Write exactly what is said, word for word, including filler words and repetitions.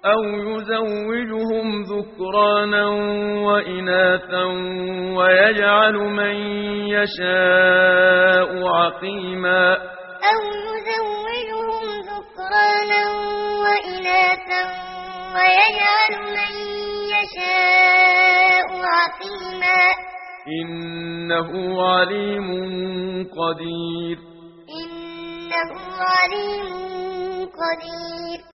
أو يزوجهم ذكرانا وإناثا ويجعل من يشاء عقيما أو يزوجهم ذكرانا وإناثا ويجعل من يشاء عقيما إنه عليم قدير إنه عليم قدير